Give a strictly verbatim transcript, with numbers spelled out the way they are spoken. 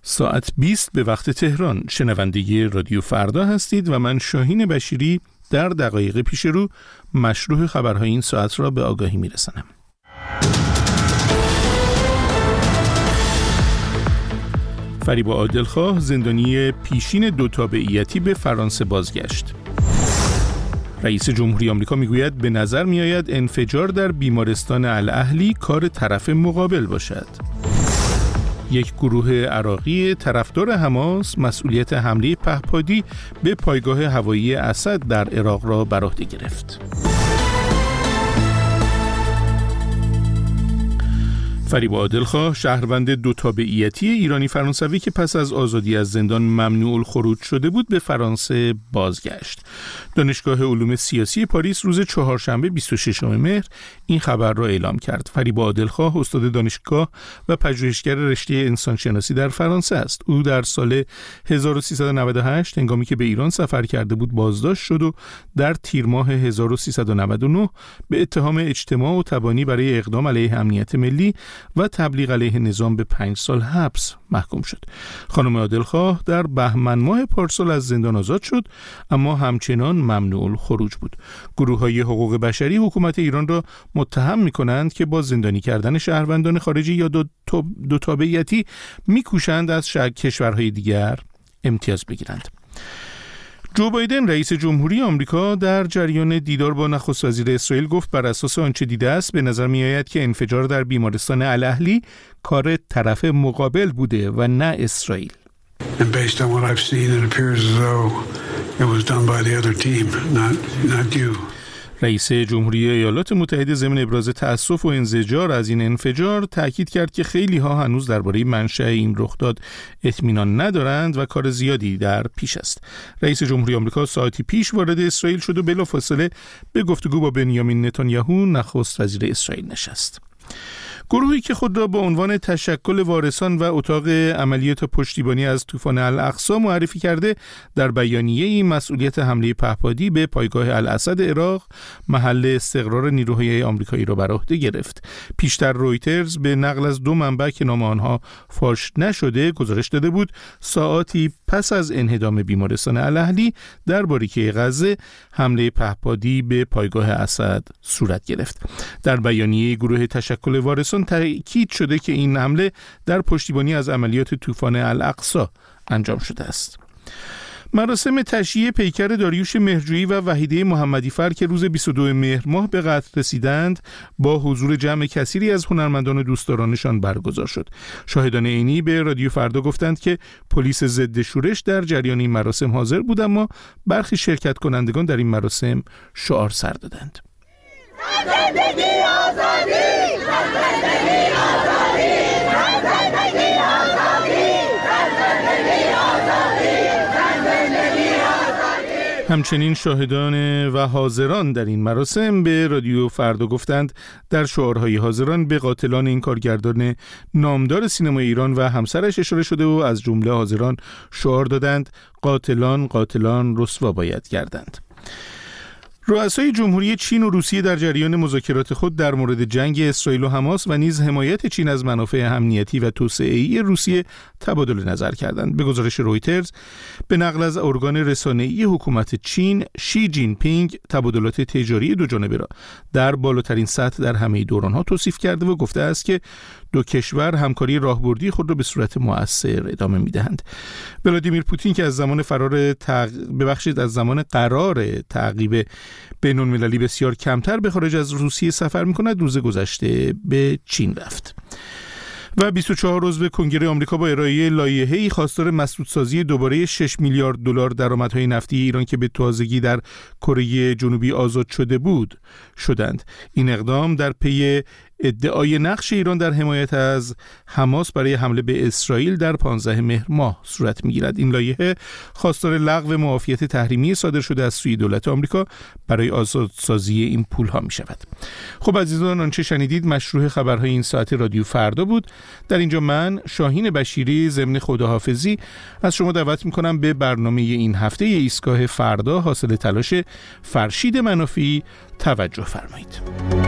ساعت بیست به وقت تهران. شنونده رادیو فردا هستید و من شاهین بشیری در دقایق پیش رو مشروع خبرهای این ساعت را به آگاهی میرسانم. فریبا عادلخواه زندانی پیشین دو تابعیتی به فرانسه بازگشت. رئیس جمهوری آمریکا میگوید به نظر میآید انفجار در بیمارستان الاهلی کار طرف مقابل باشد. یک گروه عراقی طرفدار حماس مسئولیت حمله پهپادی به پایگاه هوایی اسد در عراق را بر عهده گرفت. فریبا عادلخواه شهروند دو تابعیتی ایرانی فرانسوی که پس از آزادی از زندان ممنوع الخروج شده بود به فرانسه بازگشت. دانشگاه علوم سیاسی پاریس روز چهارشنبه بیست و ششم مهر این خبر را اعلام کرد. فریبا عادلخواه استاد دانشگاه و پژوهشگر رشته انسانشناسی در فرانسه است. او در سال هزار و سیصد و نود و هشت هنگامی که به ایران سفر کرده بود بازداشت شد و در تیر ماه هزار و سیصد و نود و نه به اتهام اجتماع و تبانی برای اقدام علیه امنیت ملی و تبلیغ علیه نظام به پنج سال حبس محکوم شد. خانم عادلخواه در بهمن ماه پارسال از زندان آزاد شد اما همچنان ممنوع الخروج بود. گروه‌های حقوق بشری حکومت ایران را متهم می‌کنند که با زندانی کردن شهروندان خارجی یا دو, دو تابعیتی می‌کوشند از کشورهای دیگر امتیاز بگیرند. جو بایدن رئیس جمهوری آمریکا در جریان دیدار با نخست وزیر اسرائیل گفت بر اساس آنچه دیده است به نظر می آید که انفجار در بیمارستان الاهلی کار طرف مقابل بوده و نه اسرائیل. And based on what I've seen it appears as though it was done by the other team, not not you. رئیس جمهوری ایالات متحده ضمن ابراز تأسف و انزجار از این انفجار تأکید کرد که خیلی ها هنوز درباره منشأ این رخداد اطمینان ندارند و کار زیادی در پیش است. رئیس جمهوری آمریکا ساعتی پیش وارد اسرائیل شد و بلافاصله به گفتگو با بنیامین نتانیاهو نخست وزیر اسرائیل نشست. گروهی که خود را با عنوان تشکل وارثان و اتاق عملیات پشتیبانی از طوفان الاقصی معرفی کرده در بیانیه‌ای مسئولیت حمله پهپادی به پایگاه الاسد عراق محل استقرار نیروهای آمریکایی را بر عهده گرفت. پیشتر رویترز به نقل از دو منبع که نام آنها فاش نشده گزارش داده بود ساعاتی پس از انهدام بیمارستان الاهلی در باریکه غزه حمله پهپادی به پایگاه اسد صورت گرفت. در بیانیه گروه تشکل وارثان تأکید شده که این حمله در پشتیبانی از عملیات طوفان الاقصی انجام شده است. مراسم تشییع پیکر داریوش مهرجویی و وحیده محمدیفر که روز بیست و دوم مهر ماه به قتل رسیدند با حضور جمع کثیری از هنرمندان و دوستدارانشان برگزار شد. شاهدان عینی به رادیو فردا گفتند که پلیس ضد شورش در جریان این مراسم حاضر بود اما برخی شرکت کنندگان در این مراسم شعار سر دادند. زندگی آزادی، زندگی آزادی، زندگی آزادی، زندگی آزادی، زندگی آزادی. همچنین شاهدان و حاضران در این مراسم به رادیو فردا گفتند در شعارهای حاضران به قاتلان این کارگردان نامدار سینمای ایران و همسرش اشاره شده و از جمله حاضران شعار دادند قاتلان قاتلان رسوا باید گردند. رؤسای جمهوری چین و روسیه در جریان مذاکرات خود در مورد جنگ اسرائیل و حماس و نیز حمایت چین از منافع امنیتی و توسعه‌ای روسیه تبادل نظر کردند. به گزارش رویترز به نقل از ارگان رسانه‌ای حکومت چین، شی جین پینگ تبادلات تجاری دو جانبه را در بالاترین سطح در همه دوران‌ها توصیف کرده و گفته است که دو کشور همکاری راهبردی خود را به صورت مؤثر ادامه می‌دهند. ولادیمیر پوتین که از زمان فرار تق... ببخشید از زمان قرار تعقیب بین‌المللی بسیار کمتر به خارج از روسیه سفر می‌کند روز گذشته به چین رفت. و بیست و چهار عضو کنگره آمریکا با ارائه لایحه‌ای خواستار مسدودسازی دوباره شش میلیارد دلار درآمدهای نفتی ایران که به تازگی در کره جنوبی آزاد شده بود شدند. این اقدام در پی ادعای نقش ایران در حمایت از حماس برای حمله به اسرائیل در پانزده مهر ماه صورت می‌گیرد. این لایحه خواستار لغو معافیت تحریمی صادر شده از سوی دولت آمریکا برای آزادسازی این پول‌ها می‌شود. خب عزیزان، آنچه شنیدید مشروع خبرهای این ساعت رادیو فردا بود. در اینجا من شاهین بشیری ضمن خداحافظی از شما دعوت می‌کنم به برنامه این هفته ایستگاه فردا حاصل تلاش فرشید منافی توجه فرمایید.